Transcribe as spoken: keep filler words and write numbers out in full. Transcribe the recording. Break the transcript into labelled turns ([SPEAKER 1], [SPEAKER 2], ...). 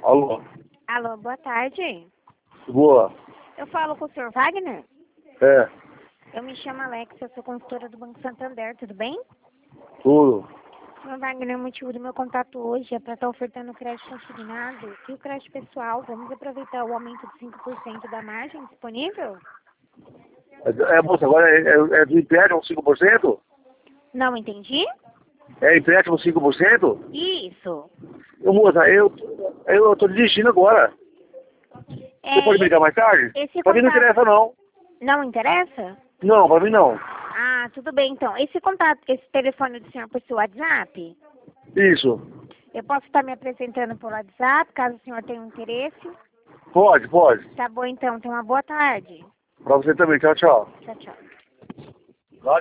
[SPEAKER 1] Alô?
[SPEAKER 2] Alô, boa tarde.
[SPEAKER 1] Boa.
[SPEAKER 2] Eu falo com o senhor Wagner?
[SPEAKER 1] É,
[SPEAKER 2] Eu me chamo Alex, eu sou consultora do Banco Santander, tudo bem?
[SPEAKER 1] tudo.
[SPEAKER 2] Senhor Wagner, o motivo do meu contato hoje é para estar ofertando crédito consignado e o crédito pessoal. Vamos aproveitar o aumento de cinco por cento da margem disponível?
[SPEAKER 1] É, é, moça, agora é, é, é do empréstimo cinco por cento?
[SPEAKER 2] Não entendi?
[SPEAKER 1] É empréstimo cinco por cento?
[SPEAKER 2] Isso.
[SPEAKER 1] Ô, moça, eu, eu, eu tô desistindo agora.
[SPEAKER 2] É,
[SPEAKER 1] Você pode me ligar mais tarde?
[SPEAKER 2] esse
[SPEAKER 1] Pra mim não
[SPEAKER 2] contato
[SPEAKER 1] interessa, não.
[SPEAKER 2] não interessa?
[SPEAKER 1] Não, pra mim não.
[SPEAKER 2] Ah, tudo bem então. Esse contato, esse telefone do senhor por seu WhatsApp?
[SPEAKER 1] Isso.
[SPEAKER 2] Eu posso estar me apresentando por WhatsApp, caso o senhor tenha um interesse?
[SPEAKER 1] Pode, pode.
[SPEAKER 2] Tá bom então, tenha uma boa tarde.
[SPEAKER 1] Pra você também. Tchau, tchau.
[SPEAKER 2] Tchau, tchau.